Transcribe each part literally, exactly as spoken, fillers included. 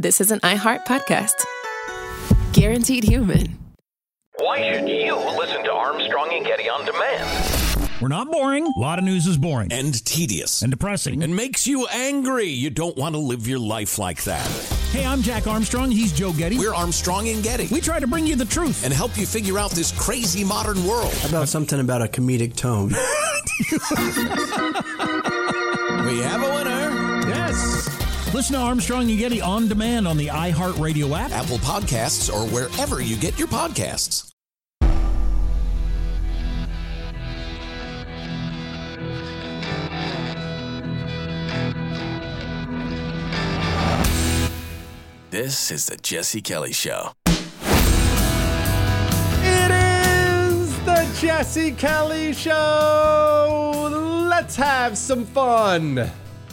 this is an iHeart podcast. Guaranteed human. Why should you listen to Armstrong and Getty on demand? We're not boring. A lot of news is boring. And tedious. And depressing. And makes you angry. You don't want to live your life like that. Hey, I'm Jack Armstrong. He's Joe Getty. We're Armstrong and Getty. We try to bring you the truth. And help you figure out this crazy modern world. How about something about a comedic tone? We have a winner. Yes. Listen to Armstrong and Getty on demand on the iHeartRadio app, Apple Podcasts, or wherever you get your podcasts. This is the Jesse Kelly Show. It is the Jesse Kelly Show. Let's have some fun.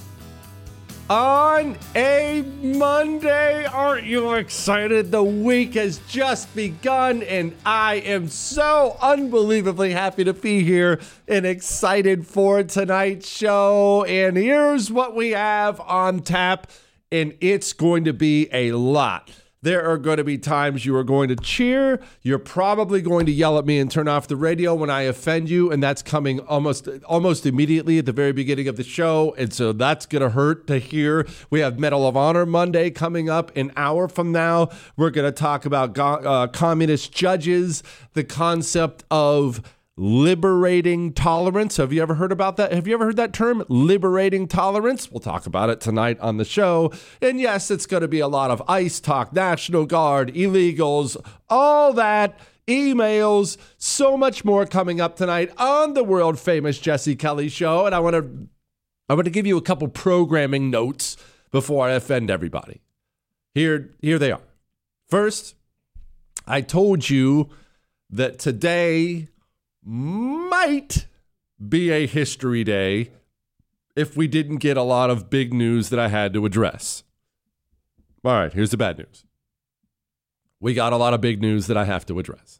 On a Monday, aren't you excited? The week has just begun, and I am so unbelievably happy to be here and excited for tonight's show. And here's what we have on tap, and it's going to be a lot. There are going to be times you are going to cheer. You're probably going to yell at me and turn off the radio when I offend you, and that's coming almost almost immediately at the very beginning of the show, and so that's going to hurt to hear. We have Medal of Honor Monday coming up an hour from now. We're going to talk about uh, communist judges, the concept of liberating tolerance. Have you ever heard about that? Have you ever heard that term, liberating tolerance? We'll talk about it tonight on the show. And yes, it's going to be a lot of ICE talk, National Guard, illegals, all that, emails, so much more coming up tonight on the world famous Jesse Kelly Show. And I want to, I want to give you a couple programming notes before I offend everybody. Here, here they are. First, I told you that today might be a history day if we didn't get a lot of big news that I had to address. All right, here's the bad news. We got a lot of big news that I have to address.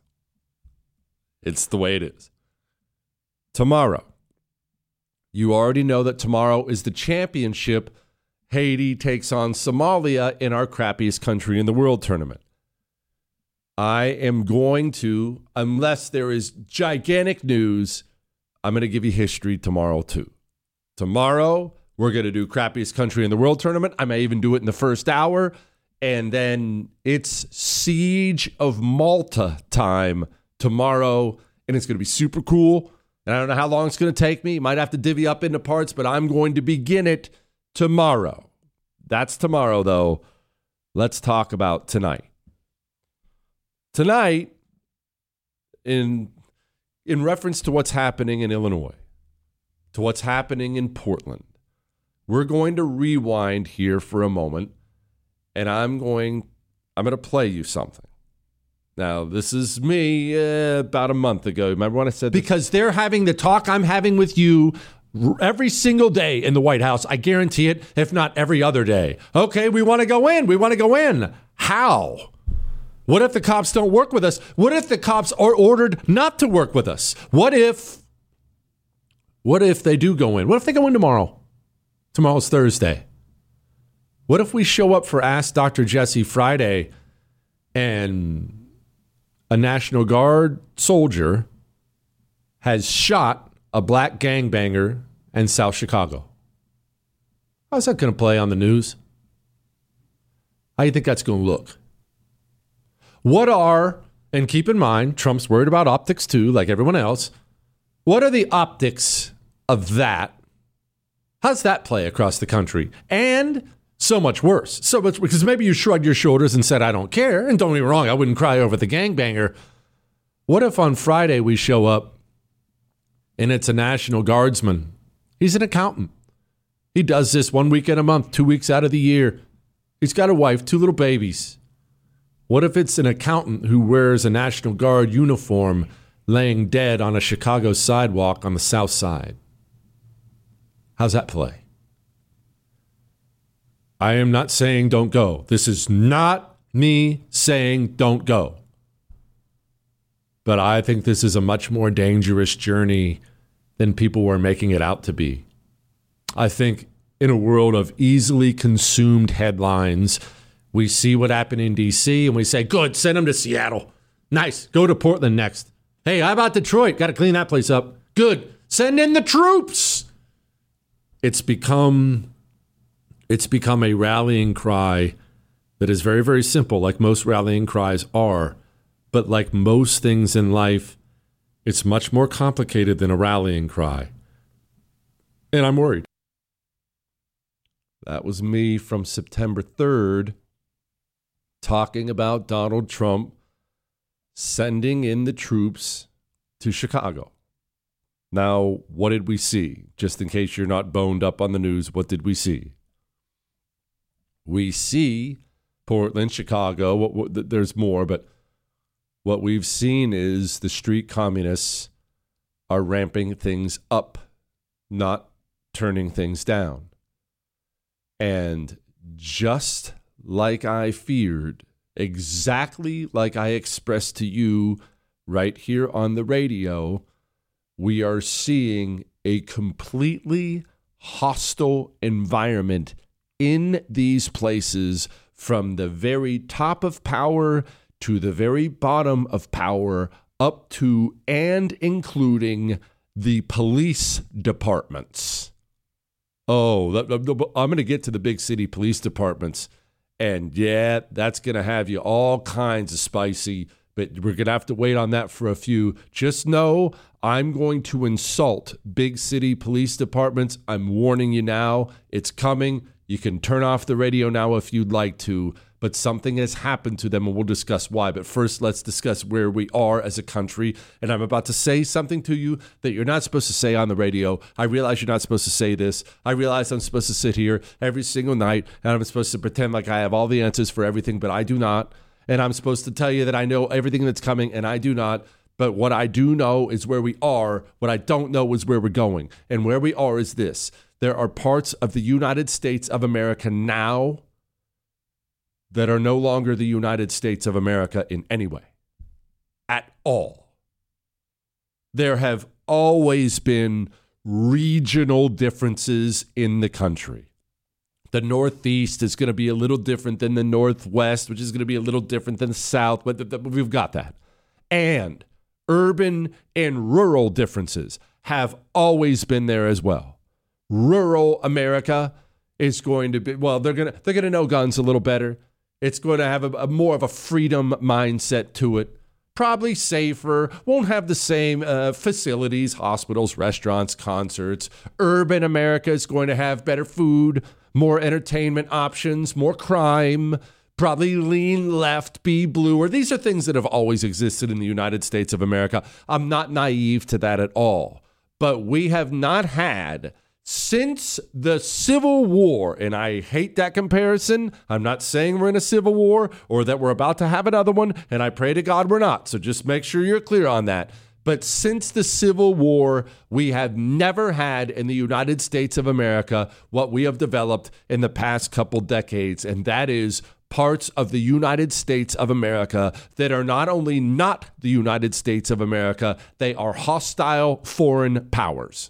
It's the way it is. Tomorrow, you already know that tomorrow is the championship. Haiti takes on Somalia in our crappiest country in the world tournament. I am going to, unless there is gigantic news, I'm going to give you history tomorrow too. Tomorrow, we're going to do crappiest country in the world tournament. I may even do it in the first hour. And then it's Siege of Malta time tomorrow. And it's going to be super cool. And I don't know how long it's going to take me. Might have to divvy up into parts, but I'm going to begin it tomorrow. That's tomorrow, though. Let's talk about tonight. Tonight, in in reference to what's happening in Illinois, to what's happening in Portland, we're going to rewind here for a moment, and I'm going I'm going to play you something. Now, this is me uh, about a month ago. Remember when I said this? Because they're having the talk I'm having with you every single day in the White House. I guarantee it, if not every other day. Okay, we want to go in. We want to go in. How? What if the cops don't work with us? What if the cops are ordered not to work with us? What if, what if they do go in? What if they go in tomorrow? Tomorrow's Thursday. What if we show up for Ask Doctor Jesse Friday and a National Guard soldier has shot a black gangbanger in South Chicago? How's that going to play on the news? How do you think that's going to look? What are, and keep in mind, Trump's worried about optics too, like everyone else. What are the optics of that? How's that play across the country? And so much worse. So much, because maybe you shrugged your shoulders and said, I don't care. And don't get me wrong, I wouldn't cry over the gangbanger. What if on Friday we show up and it's a National Guardsman? He's an accountant. He does this one weekend a month, two weeks out of the year. He's got a wife, two little babies. What if it's an accountant who wears a National Guard uniform laying dead on a Chicago sidewalk on the South Side? How's that play? I am not saying don't go. This is not me saying don't go. But I think this is a much more dangerous journey than people were making it out to be. I think in a world of easily consumed headlines, We see what happened in D C and we say, good, send them to Seattle. Nice, go to Portland next. Hey, how about Detroit? Got to clean that place up. Good, send in the troops. It's become, it's become a rallying cry that is very, very simple, like most rallying cries are. But like most things in life, it's much more complicated than a rallying cry. And I'm worried. That was me from September third talking about Donald Trump sending in the troops to Chicago. Now, what did we see? Just in case you're not boned up on the news, what did we see? We see Portland, Chicago. What, what, there's more, but what we've seen is the street communists are ramping things up, not turning things down. And just like I feared, exactly like I expressed to you right here on the radio, we are seeing a completely hostile environment in these places from the very top of power to the very bottom of power, up to and including the police departments. Oh, I'm going to get to the big city police departments. And yeah, that's going to have you all kinds of spicy, but we're going to have to wait on that for a few. Just know I'm going to insult big city police departments. I'm warning you now. It's coming. You can turn off the radio now if you'd like to, but something has happened to them and we'll discuss why. But first, let's discuss where we are as a country. And I'm about to say something to you that you're not supposed to say on the radio. I realize you're not supposed to say this. I realize I'm supposed to sit here every single night and I'm supposed to pretend like I have all the answers for everything, but I do not. And I'm supposed to tell you that I know everything that's coming, and I do not. But what I do know is where we are. What I don't know is where we're going. And where we are is this. There are parts of the United States of America now that are no longer the United States of America in any way. At all. There have always been regional differences in the country. The Northeast is going to be a little different than the Northwest, which is going to be a little different than the South, but th- th- we've got that. And urban and rural differences have always been there as well. Rural America is going to be, well, they're going to they're going to know guns a little better. It's going to have a, a more of a freedom mindset to it. Probably safer, won't have the same uh, facilities, hospitals, restaurants, concerts. Urban America is going to have better food, more entertainment options, more crime, probably lean left, be bluer. These are things that have always existed in the United States of America. I'm not naive to that at all. But we have not had, since the Civil War, and I hate that comparison. I'm not saying we're in a civil war or that we're about to have another one, and I pray to God we're not. So just make sure you're clear on that. But since the Civil War, we have never had in the United States of America what we have developed in the past couple decades, and that is parts of the United States of America that are not only not the United States of America, they are hostile foreign powers.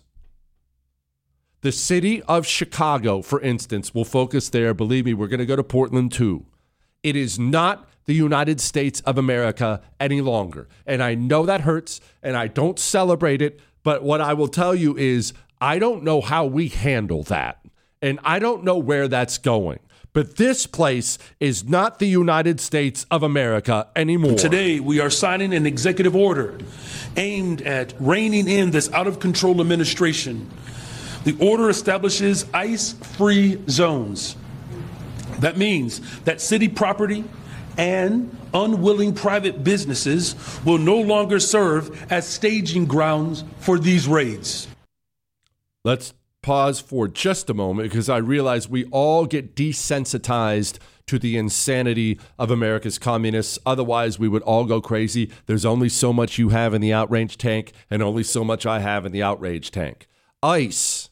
The city of Chicago, for instance, will focus there. Believe me, we're going to go to Portland too. It is not the United States of America any longer. And I know that hurts, and I don't celebrate it. But what I will tell you is I don't know how we handle that. And I don't know where that's going. But this place is not the United States of America anymore. Today, we are signing an executive order aimed at reining in this out-of-control administration. The order establishes ICE-free zones. That means that city property and unwilling private businesses will no longer serve as staging grounds for these raids. Let's pause for just a moment because I realize we all get desensitized to the insanity of America's communists. Otherwise, we would all go crazy. There's only so much you have in the outrage tank and only so much I have in the outrage tank. ICE.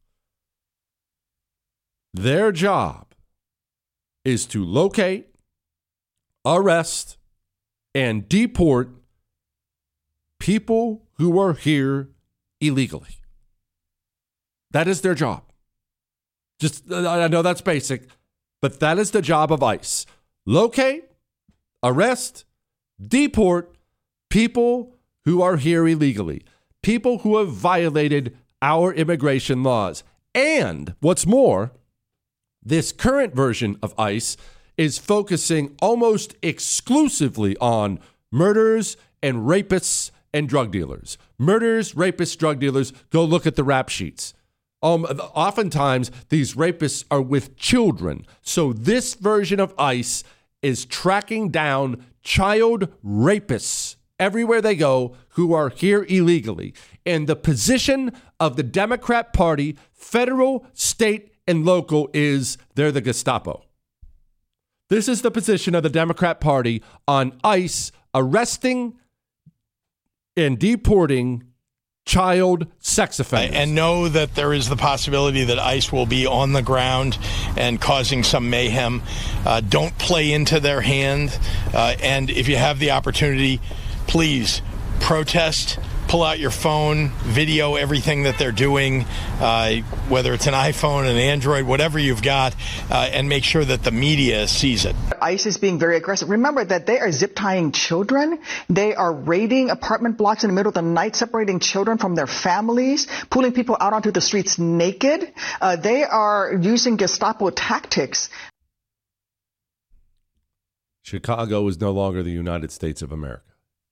Their job is to locate, arrest, and deport people who are here illegally. That is their job. Just, I know that's basic, but that is the job of ICE. locate, arrest, deport people who are here illegally, people who have violated our immigration laws. And what's more, this current version of ICE is focusing almost exclusively on murderers and rapists and drug dealers. Murderers, rapists, drug dealers. Go look at the rap sheets. Um, oftentimes, these rapists are with children. So this version of ICE is tracking down child rapists everywhere they go who are here illegally. And the position of the Democrat Party, federal, state, and local, is they're the Gestapo. This is the position of the Democrat Party on ICE arresting and deporting child sex offenders. And know that there is the possibility that ICE will be on the ground and causing some mayhem. Uh, don't play into their hand. Uh, and if you have the opportunity, please protest, pull out your phone, video everything that they're doing, uh, whether it's an iPhone, an Android, whatever you've got, uh, and make sure that the media sees it. ICE is being very aggressive. Remember that they are zip tying children. They are raiding apartment blocks in the middle of the night, separating children from their families, pulling people out onto the streets naked. Uh, they are using Gestapo tactics. Chicago is no longer the United States of America.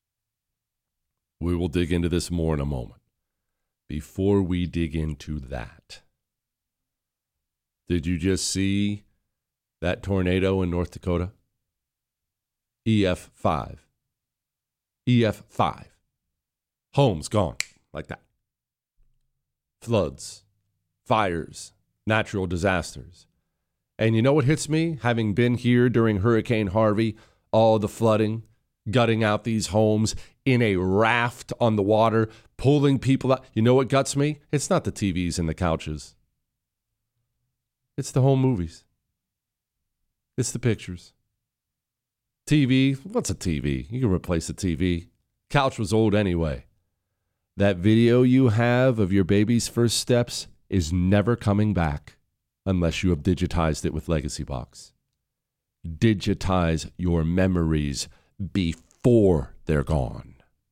We will dig into this more in a moment. Before we dig into that, did you just see that tornado in North Dakota? E F five. E F five. Homes gone like that. Floods, fires, natural disasters. And you know what hits me? Having been here during Hurricane Harvey, all the flooding, gutting out these homes in a raft on the water, pulling people out. You know what guts me? It's not the T Vs and the couches. It's the home movies. It's the pictures. T V, what's a T V? You can replace a T V. Couch was old anyway. That video you have of your baby's first steps is never coming back unless you have digitized it with Legacy Box. Digitize your memories before they're gone.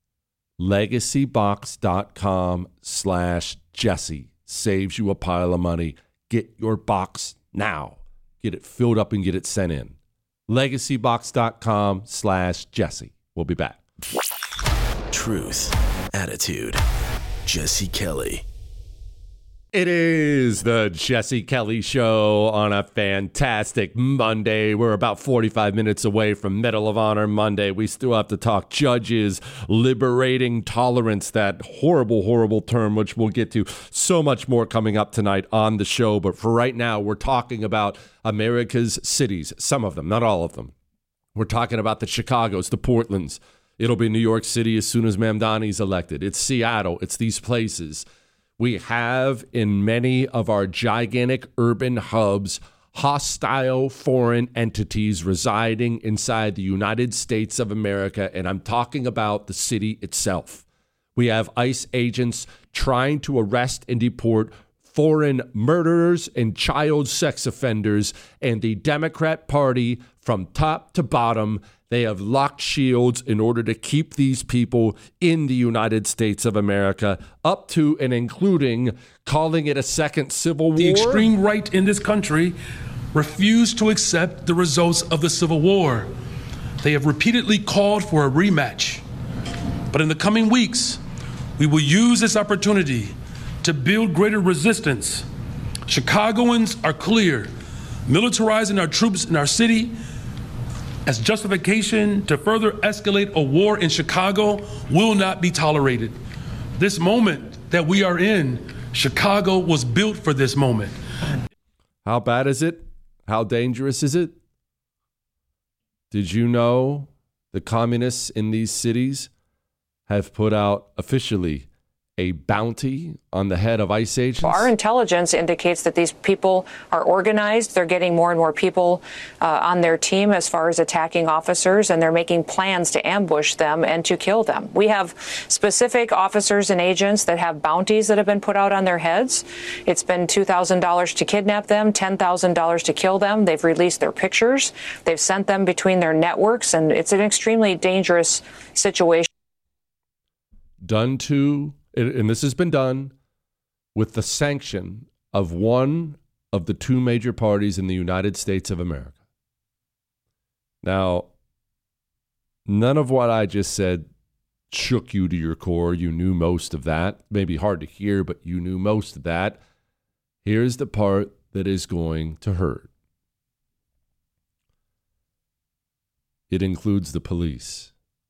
LegacyBox.com slash Jesse saves you a pile of money. Get your box now. Get it filled up and get it sent in. LegacyBox.com slash Jesse. We'll be back. Truth, attitude, Jesse Kelly. It is the Jesse Kelly Show on a fantastic Monday. We're about forty-five minutes away from Medal of Honor Monday. We still have to talk judges liberating tolerance, that horrible, horrible term, which we'll get to. So much more coming up tonight on the show. But for right now, we're talking about America's cities, some of them, not all of them. We're talking about the Chicagos, the Portlands. It'll be New York City as soon as Mamdani's elected. It's Seattle. It's these places. We have in many of our gigantic urban hubs hostile foreign entities residing inside the United States of America, and I'm talking about the city itself. We have ICE agents trying to arrest and deport foreign murderers and child sex offenders, and the Democrat Party, from top to bottom, they have locked shields in order to keep these people in the United States of America, up to and including calling it a second civil war. The extreme right in this country refused to accept the results of the Civil War. They have repeatedly called for a rematch. But in the coming weeks, we will use this opportunity to build greater resistance. Chicagoans are clear. Militarizing our troops in our city as justification to further escalate a war in Chicago will not be tolerated. This moment that we are in, Chicago was built for this moment. How bad is it? How dangerous is it? Did you know the communists in these cities have put out officially a bounty on the head of ICE agents? Our intelligence indicates that these people are organized. They're getting more and more people uh, on their team as far as attacking officers, and they're making plans to ambush them and to kill them. We have specific officers and agents that have bounties that have been put out on their heads. It's been two thousand dollars to kidnap them, ten thousand dollars to kill them. They've released their pictures. They've sent them between their networks, and it's an extremely dangerous situation. Done to, and this has been done with the sanction of one of the two major parties in the United States of America. Now, none of what I just said shook you to your core. You knew most of that. Maybe hard to hear, but you knew most of that. Here's the part that is going to hurt. It includes the police.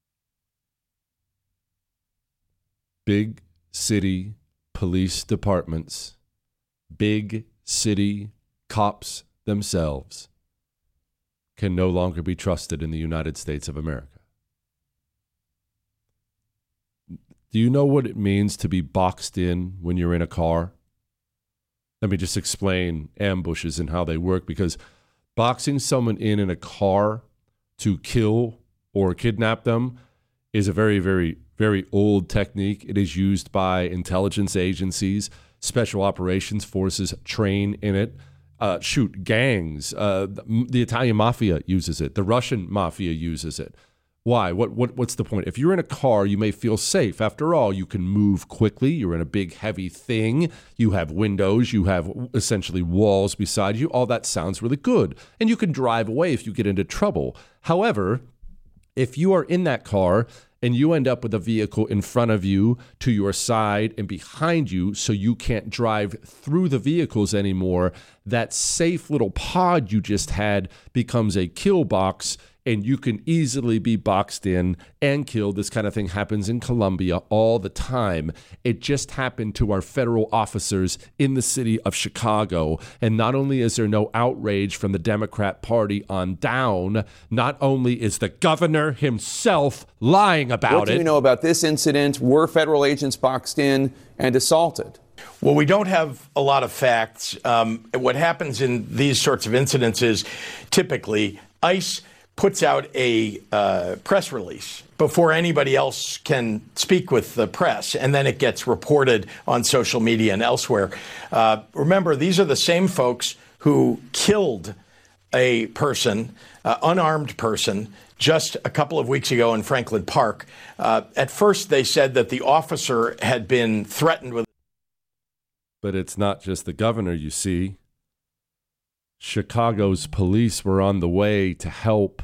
Big city police departments, big city cops themselves can no longer be trusted in the United States of America. Do you know what it means to be boxed in when you're in a car? Let me just explain ambushes and how they work, because boxing someone in in a car to kill or kidnap them is a very, very, very old technique. It is used by intelligence agencies. Special operations forces train in it. Uh, shoot, gangs. Uh, the, the Italian mafia uses it. The Russian mafia uses it. Why? What, what? What's the point? If you're in a car, you may feel safe. After all, you can move quickly. You're in a big, heavy thing. You have windows. You have essentially walls beside you. All that sounds really good. And you can drive away if you get into trouble. However, if you are in that car and you end up with a vehicle in front of you, to your side, and behind you, so you can't drive through the vehicles anymore, that safe little pod you just had becomes a kill box, and you can easily be boxed in and killed. This kind of thing happens in Colombia all the time. It just happened to our federal officers in the city of Chicago. And not only is there no outrage from the Democrat Party on down, not only is the governor himself lying about it. What do you know about this incident? Were federal agents boxed in and assaulted? Well, we don't have a lot of facts. Um, what happens in these sorts of incidents is typically ICE puts out a uh, press release before anybody else can speak with the press, and then it gets reported on social media and elsewhere. Uh, remember, these are the same folks who killed a person, uh, unarmed person, just a couple of weeks ago in Franklin Park. Uh, at first, they said that the officer had been threatened with. But it's not just the governor, you see. Chicago's police were on the way to help,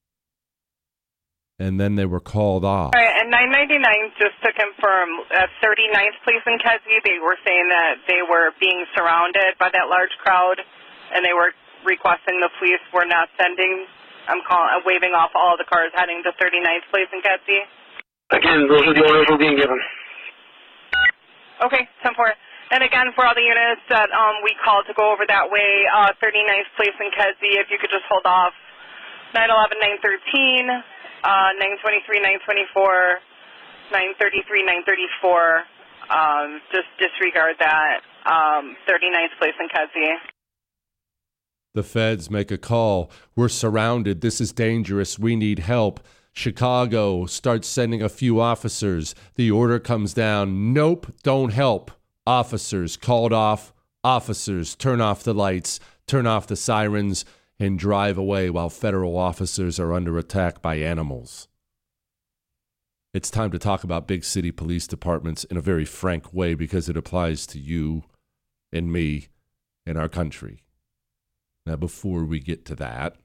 and then they were called off. All right, and nine ninety-nine, just to confirm, uh, thirty-ninth Police in Kedzie, they were saying that they were being surrounded by that large crowd, and they were requesting the police were not sending, I'm calling, uh, waving off all the cars heading to thirty-ninth Police in Kedzie. Again, those are the orders we're being given. Okay, ten four. And again, for all the units that um, we called to go over that way, uh, thirty-ninth Police in Kedzie, if you could just hold off nine eleven, nine thirteen, uh, nine twenty-three, nine twenty-four, nine thirty-three, nine thirty-four. Um, just disregard that. Um, thirty-ninth Police in Kedzie. The feds make a call. We're surrounded. This is dangerous. We need help. Chicago starts sending a few officers. The order comes down. Nope, don't help. Officers called off. Officers turn off the lights, turn off the sirens, and drive away while federal officers are under attack by animals. It's time to talk about big city police departments in a very frank way, because it applies to you and me and our country. Now, before we get to that,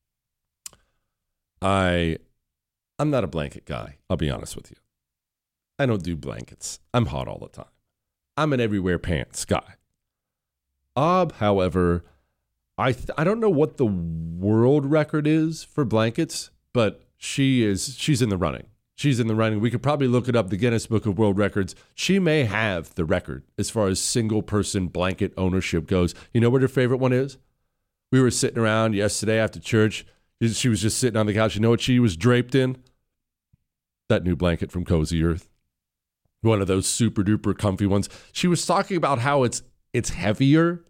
I, I'm not a blanket guy. I'll be honest with you. I don't do blankets. I'm hot all the time. I'm an everywhere pants guy. Ob, however, I th- I don't know what the world record is for blankets, but she is she's in the running. She's in the running. We could probably look it up, the Guinness Book of World Records. She may have the record as far as single person blanket ownership goes. You know what her favorite one is? We were sitting around yesterday after church. She was just sitting on the couch. You know what she was draped in? That new blanket from Cozy Earth. one of those super duper comfy ones. She was talking about how it's it's heavier,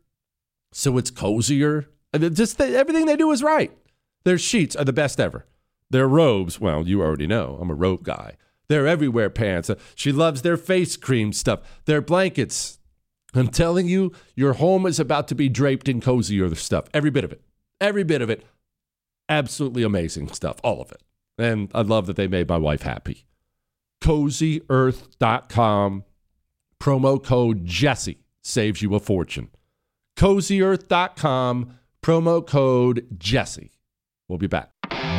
so it's cozier. And just the, everything they do is right. Their sheets are the best ever. Their robes, well, you already know, I'm a robe guy. Their everywhere pants. She loves their face cream stuff. Their blankets. I'm telling you, your home is about to be draped in cozier stuff. Every bit of it. Every bit of it. Absolutely amazing stuff. All of it. And I love that they made my wife happy. cozy earth dot com. Promo code Jesse saves you a fortune. cozy earth dot com. Promo code Jesse. We'll be back.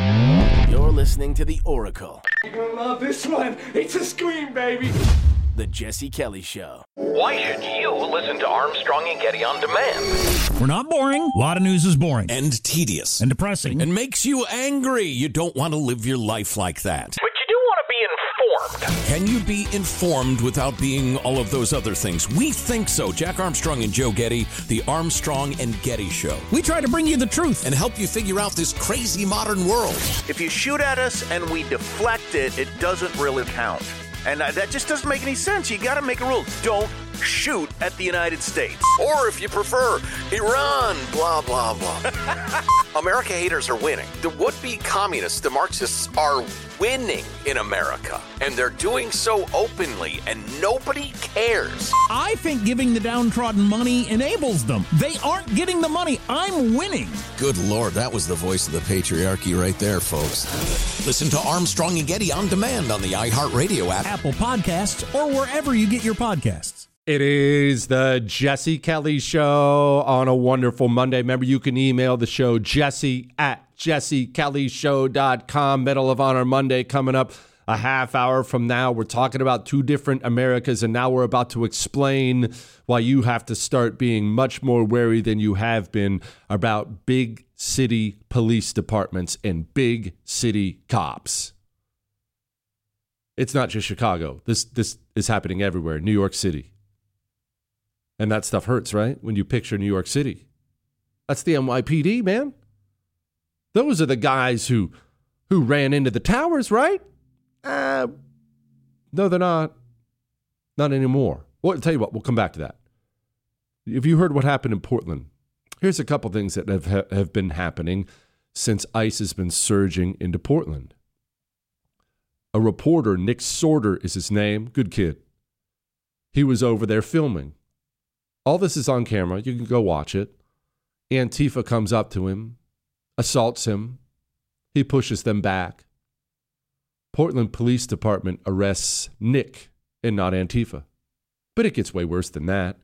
You're listening to The Oracle. You're gonna love this one. It's a scream, baby. The Jesse Kelly Show. Why should you listen to Armstrong and Getty on demand? We're not boring. A lot of news is boring. And tedious. And depressing. And makes you angry. You don't want to live your life like that. But you do want to be informed. Can you be informed without being all of those other things? We think so. Jack Armstrong and Joe Getty, the Armstrong and Getty Show. We try to bring you the truth and help you figure out this crazy modern world. If you shoot at us and we deflect it, it doesn't really count. And uh, that just doesn't make any sense. You got to make a rule. Don't shoot at the United States. Or if you prefer, Iran, blah, blah, blah. America haters are winning. The would-be communists, the Marxists, are winning in America. And they're doing so openly, and nobody cares. I think giving the downtrodden money enables them. They aren't getting the money. I'm winning. Good Lord, that was the voice of the patriarchy right there, folks. Listen to Armstrong and Getty on demand on the iHeartRadio app, Apple Podcasts, or wherever you get your podcasts. It is the Jesse Kelly Show on a wonderful Monday. Remember, you can email the show, Jesse at jesse kelly show dot com. Medal of Honor Monday coming up a half hour from now. We're talking about two different Americas, and now we're about to explain why you have to start being much more wary than you have been about big city police departments and big city cops. It's not just Chicago. This this is happening everywhere. New York City. And that stuff hurts, right? When you picture New York City. That's the N Y P D, man. Those are the guys who who ran into the towers, right? Uh, no, they're not. Not anymore. Well, I'll tell you what, we'll come back to that. Have you heard what happened in Portland? Here's a couple things that have have been happening since ICE has been surging into Portland. A reporter, Nick Sorter is his name, good kid. He was over there filming. All this is on camera. You can go watch it. Antifa comes up to him, assaults him. He pushes them back. Portland Police Department arrests Nick and not Antifa. But it gets way worse than that.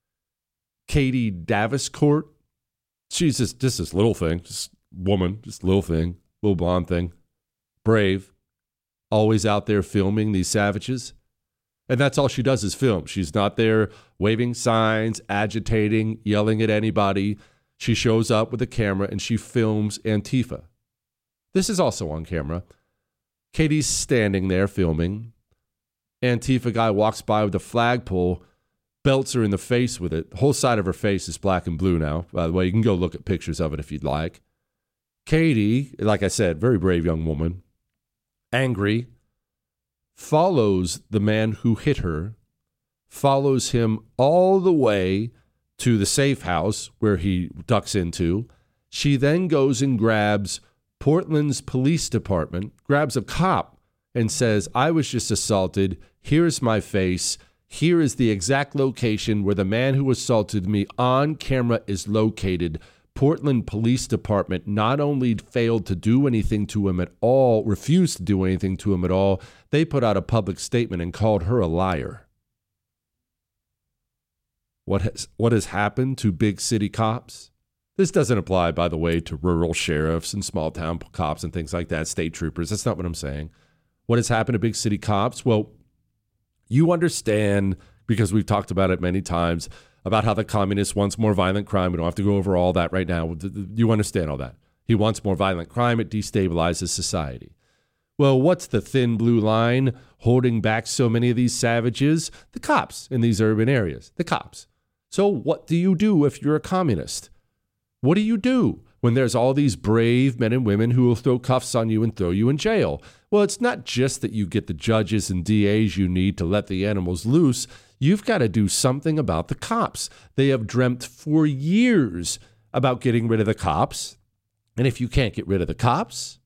Katie Daviscourt, she's just, just this little thing, just woman, just little thing, little blonde thing. Brave. Always out there filming these savages. And that's all she does is film. She's not there waving signs, agitating, yelling at anybody. She shows up with a camera and she films Antifa. This is also on camera. Katie's standing there filming. Antifa guy walks by with a flagpole, belts her in the face with it. The whole side of her face is black and blue now. By the way, you can go look at pictures of it if you'd like. Katie, like I said, very brave young woman, angry, follows the man who hit her, follows him all the way to the safe house where he ducks into. She then goes and grabs Portland's police department, grabs a cop and says, I was just assaulted. Here's my face. Here is the exact location where the man who assaulted me on camera is located. Portland Police Department not only failed to do anything to him at all, refused to do anything to him at all, they put out a public statement and called her a liar. What has what has happened to big city cops? This doesn't apply, by the way, to rural sheriffs and small town cops and things like that, state troopers. That's not what I'm saying. What has happened to big city cops? Well, you understand, because we've talked about it many times, about how the communist wants more violent crime. We don't have to go over all that right now. You understand all that. He wants more violent crime. It destabilizes society. Well, what's the thin blue line holding back so many of these savages? The cops in these urban areas. The cops. So what do you do if you're a communist? What do you do? when there's all these brave men and women who will throw cuffs on you and throw you in jail? Well, it's not just that you get the judges and D As you need to let the animals loose. You've got to do something about the cops. They have dreamt for years about getting rid of the cops. And if you can't get rid of the cops,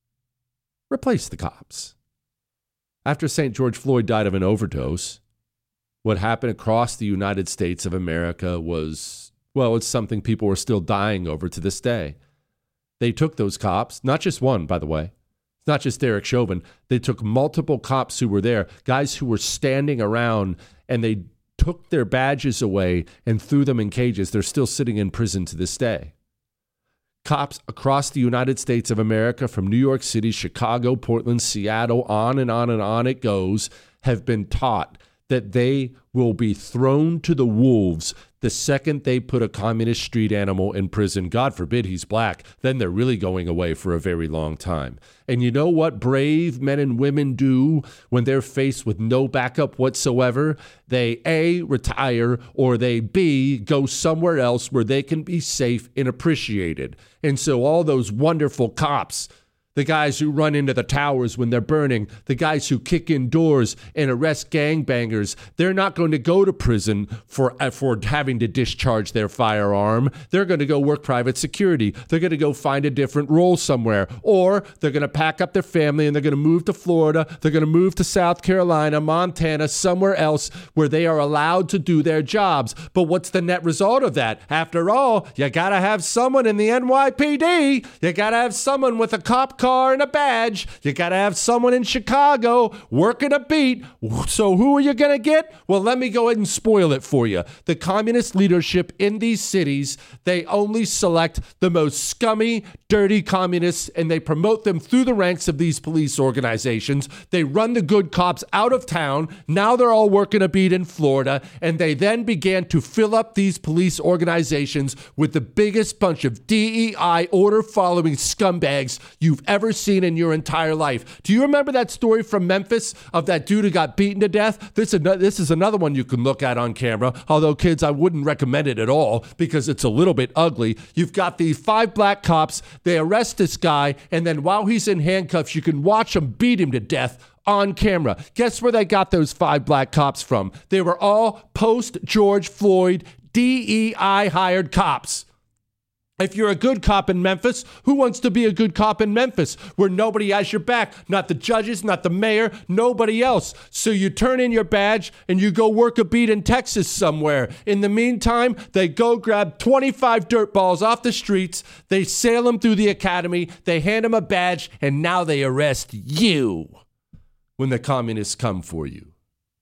replace the cops. After Saint George Floyd died of an overdose, what happened across the United States of America was, well, it's something people are still dying over to this day. They took those cops, not just one, by the way. It's not just Derek Chauvin. They took multiple cops who were there, guys who were standing around, and they took their badges away and threw them in cages. They're still sitting in prison to this day. Cops across the United States of America, from New York City, Chicago, Portland, Seattle, on and on and on it goes, have been taught that they will be thrown to the wolves the second they put a communist street animal in prison. God forbid he's black. Then they're really going away for a very long time. And you know what brave men and women do when they're faced with no backup whatsoever? They A, retire, or they B, go somewhere else where they can be safe and appreciated. And so all those wonderful cops, the guys who run into the towers when they're burning, the guys who kick in doors and arrest gangbangers, they're not going to go to prison for, for having to discharge their firearm. They're going to go work private security. They're going to go find a different role somewhere. Or they're going to pack up their family and they're going to move to Florida. They're going to move to South Carolina, Montana, somewhere else where they are allowed to do their jobs. But what's the net result of that? After all, you got to have someone in the N Y P D. You got to have someone with a cop car and a badge. You got to have someone in Chicago working a beat. So who are you going to get? Well, let me go ahead and spoil it for you. The communist leadership in these cities, they only select the most scummy, dirty communists, and they promote them through the ranks of these police organizations. They run the good cops out of town. Now they're all working a beat in Florida, and they then began to fill up these police organizations with the biggest bunch of D E I order-following scumbags you've ever seen in your entire life. Do you remember that story from Memphis of that dude who got beaten to death? This is, this is another one you can look at on camera, although, kids, I wouldn't recommend it at all because it's a little bit ugly. You've got these five black cops. They arrest this guy, and then while he's in handcuffs, you can watch them beat him to death on camera. Guess where they got those five black cops from? They were all post-George Floyd D E I hired cops. If you're a good cop in Memphis, who wants to be a good cop in Memphis where nobody has your back? Not the judges, not the mayor, nobody else. So you turn in your badge and you go work a beat in Texas somewhere. In the meantime, they go grab twenty-five dirtballs off the streets, they sail them through the academy, they hand them a badge, and now they arrest you when the communists come for you.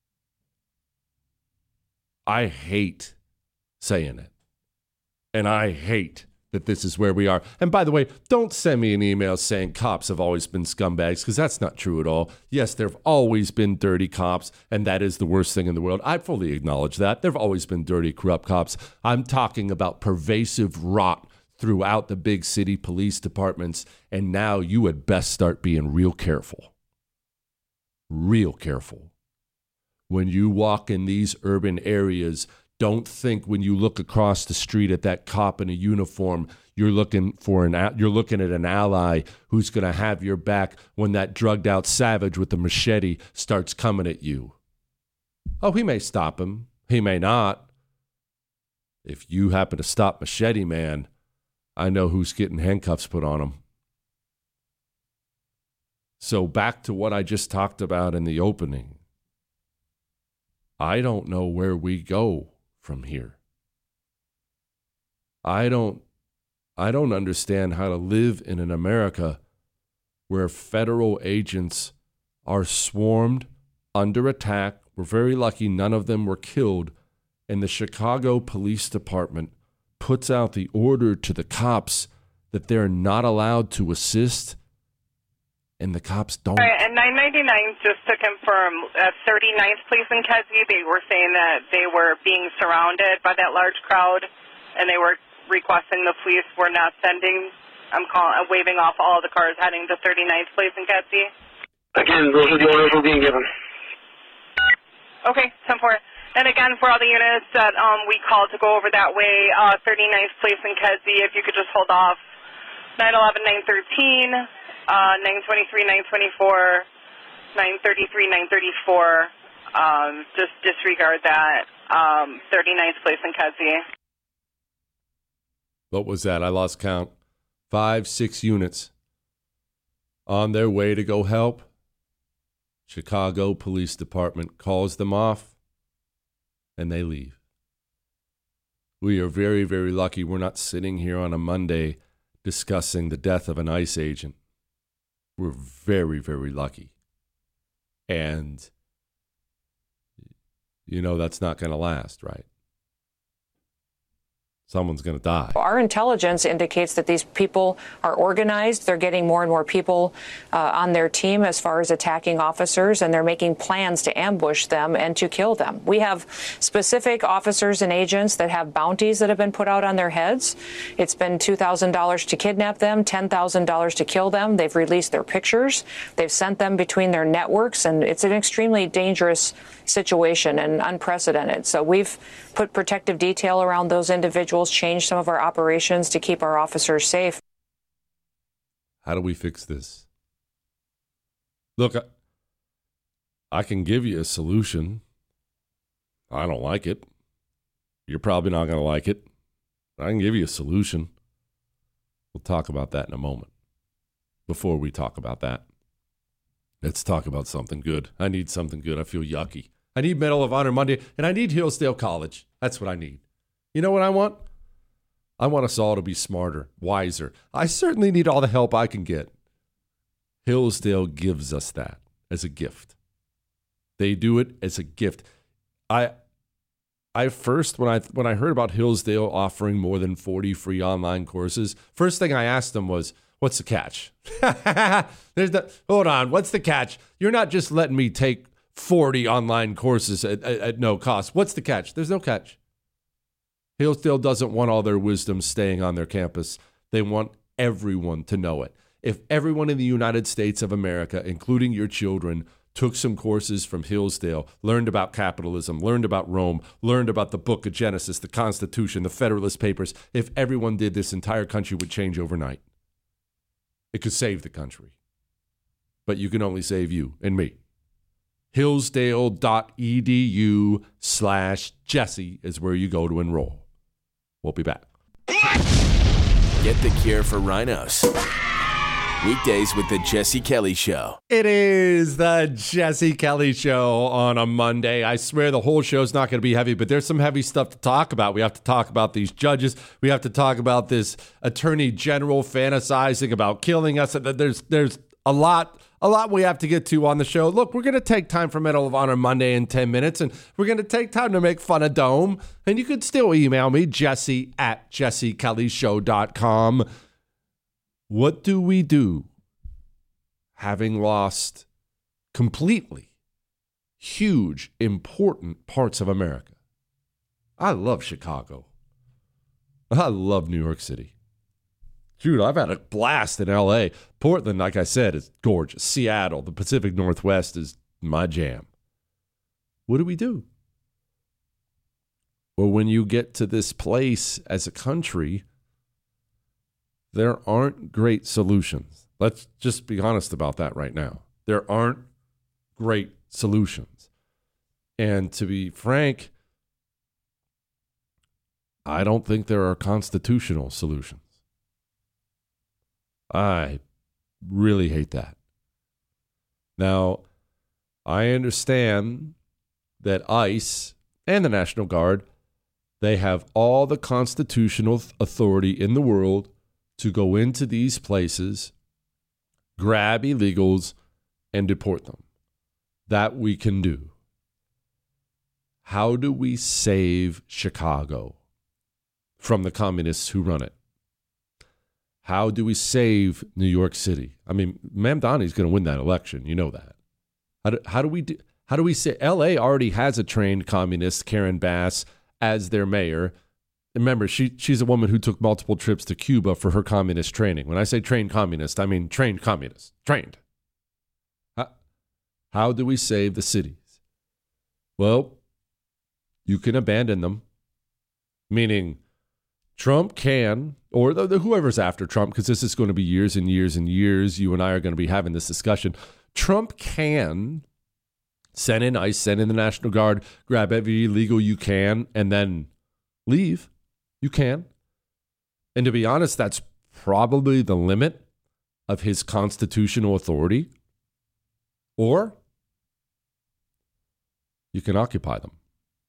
I hate saying it. And I hate that this is where we are. And by the way, don't send me an email saying cops have always been scumbags, because that's not true at all. Yes, there have always been dirty cops, and that is the worst thing in the world. I fully acknowledge that. There have always been dirty, corrupt cops. I'm talking about pervasive rot throughout the big city police departments, and now you had best start being real careful. Real careful. When you walk in these urban areas, don't think when you look across the street at that cop in a uniform, you're looking for an you're looking at an ally who's going to have your back when that drugged out savage with the machete starts coming at you. Oh, he may stop him. He may not. If you happen to stop Machete Man, I know who's getting handcuffs put on him. So back to what I just talked about in the opening. I don't know where we go from here. I don't I don't understand how to live in an America where federal agents are swarmed, under attack. We're very lucky none of them were killed, and the Chicago Police Department puts out the order to the cops that they're not allowed to assist, and the cops don't. All right, and nine ninety-nine, just to confirm, uh, thirty-ninth Police in Kedzie, they were saying that they were being surrounded by that large crowd, and they were requesting the police were not sending, I'm calling, uh, waving off all the cars heading to thirty-ninth Police in Kedzie. Again, those are the orders we're being given. Okay, ten four. And again, for all the units that um, we called to go over that way, uh, thirty-ninth Police in Kedzie, if you could just hold off nine eleven, nine thirteen, uh, nine twenty-three, nine twenty-four, nine thirty-three, nine thirty-four. Um, just disregard that. Um, thirty-ninth place in Kedzie. What was that? I lost count. Five, six units on their way to go help. Chicago Police Department calls them off, and they leave. We are very, very lucky we're not sitting here on a Monday discussing the death of an ICE agent. We're very, very lucky. And, you know, that's not going to last, right? Someone's going to die. Our intelligence indicates that these people are organized. They're getting more and more people uh, on their team as far as attacking officers, and they're making plans to ambush them and to kill them. We have specific officers and agents that have bounties that have been put out on their heads. It's been two thousand dollars to kidnap them, ten thousand dollars to kill them. They've released their pictures. They've sent them between their networks, and it's an extremely dangerous situation and unprecedented. So we've put protective detail around those individuals, changed some of our operations to keep our officers safe. How do we fix this? Look, I, I can give you a solution. I don't like it. You're probably not going to like it. I can give you a solution. We'll talk about that in a moment. Before we talk about that, let's talk about something good. I need something good. I feel yucky. I need Medal of Honor Monday, and I need Hillsdale College. That's what I need. You know what I want? I want us all to be smarter, wiser. I certainly need all the help I can get. Hillsdale gives us that as a gift. They do it as a gift. I I first, when I when I heard about Hillsdale offering more than forty free online courses, first thing I asked them was, what's the catch? There's the, hold on, what's the catch? You're not just letting me take forty online courses at, at, at no cost. What's the catch? There's no catch. Hillsdale doesn't want all their wisdom staying on their campus. They want everyone to know it. If everyone in the United States of America, including your children, took some courses from Hillsdale, learned about capitalism, learned about Rome, learned about the Book of Genesis, the Constitution, the Federalist Papers, if everyone did, this entire country would change overnight. It could save the country. But you can only save you and me. Hillsdale.edu slash Jesse is where you go to enroll. We'll be back. Get the cure for rhinos. Weekdays with the Jesse Kelly Show. It is the Jesse Kelly Show on a Monday. I swear the whole show's not going to be heavy, but there's some heavy stuff to talk about. We have to talk about these judges. We have to talk about this attorney general fantasizing about killing us. There's there's a lot, a lot we have to get to on the show. Look, we're going to take time for Medal of Honor Monday in ten minutes, and we're going to take time to make fun of Dome. And you can still email me, Jesse at jesse kelly show dot com. What do we do having lost completely huge, important parts of America? I love Chicago. I love New York City. Dude, I've had a blast in L A. Portland, like I said, is gorgeous. Seattle, the Pacific Northwest is my jam. What do we do? Well, when you get to this place as a country, there aren't great solutions. Let's just be honest about that right now. There aren't great solutions. And to be frank, I don't think there are constitutional solutions. I really hate that. Now, I understand that ICE and the National Guard, they have all the constitutional authority in the world to go into these places, grab illegals, and deport them. That we can do. How do we save Chicago from the communists who run it? How do we save New York City? I mean, Mamdani's going to win that election. You know that. How do, how do we do? How do we say L A already has a trained communist, Karen Bass, as their mayor? Remember, she she's a woman who took multiple trips to Cuba for her communist training. When I say trained communist, I mean trained communist. Trained. How, how do we save the cities? Well, you can abandon them. Meaning, Trump can or the, the, whoever's after Trump, because this is going to be years and years and years. You and I are going to be having this discussion. Trump can send in ICE, send in the National Guard, grab every illegal you can, and then leave. You can. And to be honest, that's probably the limit of his constitutional authority. Or you can occupy them.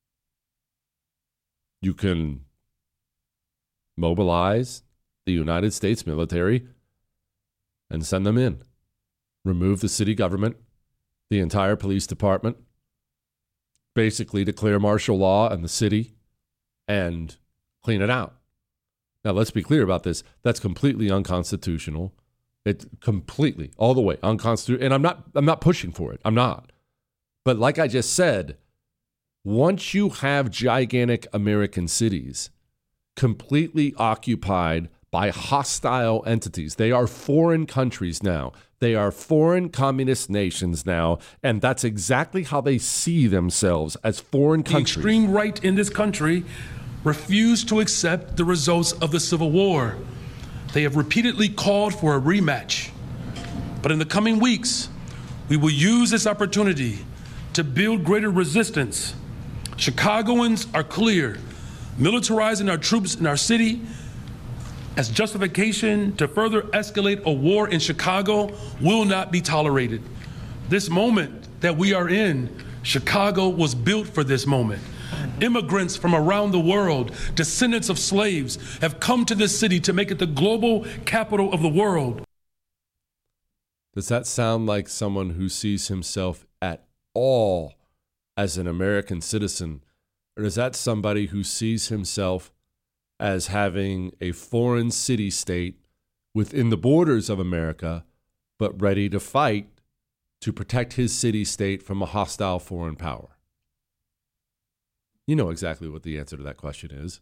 You can mobilize the United States military and send them in. Remove the city government, the entire police department, basically declare martial law in the city and clean it out. Now, let's be clear about this. That's completely unconstitutional. It's completely, all the way unconstitutional. And I'm not, I'm not pushing for it. I'm not. But like I just said, once you have gigantic American cities completely occupied by hostile entities, they are foreign countries now. They are foreign communist nations now. And that's exactly how they see themselves, as foreign countries. The extreme right in this country refused to accept the results of the Civil War. They have repeatedly called for a rematch. But in the coming weeks, we will use this opportunity to build greater resistance. Chicagoans are clear. Militarizing our troops in our city as justification to further escalate a war in Chicago will not be tolerated. This moment that we are in, Chicago was built for this moment. Immigrants from around the world, descendants of slaves, have come to this city to make it the global capital of the world. Does that sound like someone who sees himself at all as an American citizen? Or is that somebody who sees himself as having a foreign city-state within the borders of America, but ready to fight to protect his city-state from a hostile foreign power? You know exactly what the answer to that question is.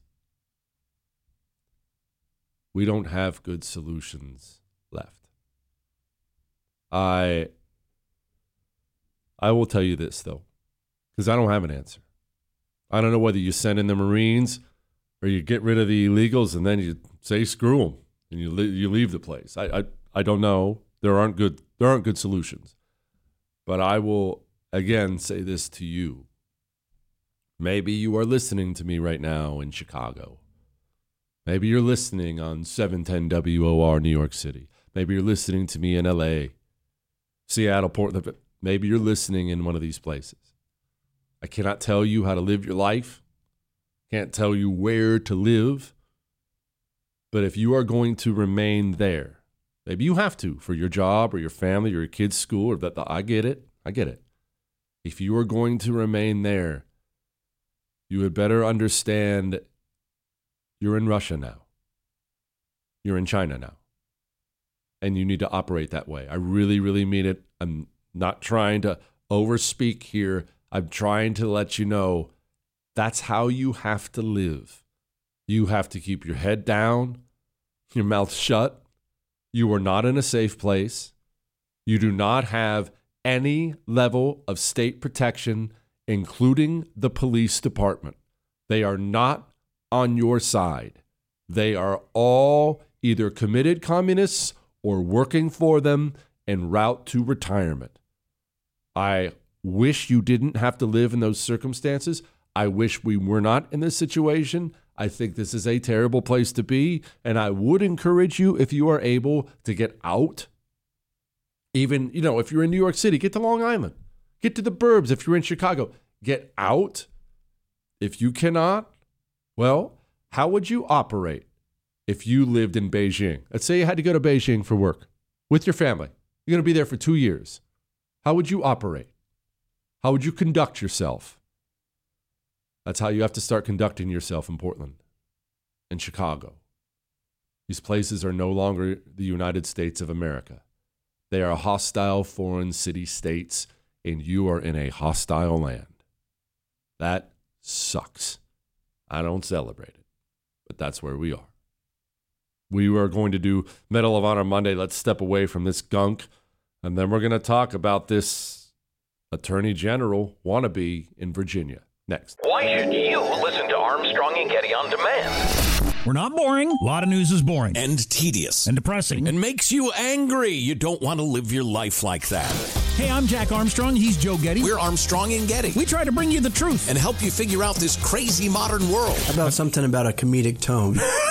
We don't have good solutions left. I I will tell you this, though, because I don't have an answer. I don't know whether you send in the Marines or you get rid of the illegals and then you say screw them and you li- you leave the place. I, I I don't know. There aren't good there aren't good solutions. But I will again say this to you. Maybe you are listening to me right now in Chicago. Maybe you're listening on seven ten W O R New York City. Maybe you're listening to me in L A, Seattle, Portland. Maybe you're listening in one of these places. I cannot tell you how to live your life. Can't tell you where to live. But if you are going to remain there, maybe you have to for your job or your family or your kids' school. Or that I get it. I get it. If you are going to remain there, you had better understand you're in Russia now. You're in China now. And you need to operate that way. I really, really mean it. I'm not trying to overspeak here. I'm trying to let you know that's how you have to live. You have to keep your head down, your mouth shut. You are not in a safe place. You do not have any level of state protection, including the police department. They are not on your side. They are all either committed communists or working for them en route to retirement. I wish you didn't have to live in those circumstances. I wish we were not in this situation. I think this is a terrible place to be, and I would encourage you, if you are able, to get out. Even, you know, if you're in New York City, get to Long Island. Get to the burbs if you're in Chicago. Get out. If you cannot, well, how would you operate if you lived in Beijing? Let's say you had to go to Beijing for work with your family. You're going to be there for two years. How would you operate? How would you conduct yourself? That's how you have to start conducting yourself in Portland, in Chicago. These places are no longer the United States of America. They are hostile foreign city-states, and you are in a hostile land. That sucks. I don't celebrate it, but that's where we are. We are going to do Medal of Honor Monday. Let's step away from this gunk, and then we're going to talk about this Attorney General wannabe in Virginia next. Why should you listen to Armstrong and Getty on demand? We're not boring. A lot of news is boring. And tedious. And depressing. And makes you angry. You don't want to live your life like that. Hey, I'm Jack Armstrong. He's Joe Getty. We're Armstrong and Getty. We try to bring you the truth. And help you figure out this crazy modern world. How about something about a comedic tone?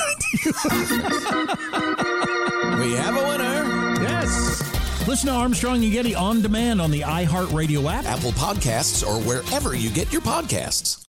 We have a winner. Yes. Listen to Armstrong and Getty on demand on the iHeartRadio app, Apple Podcasts, or wherever you get your podcasts.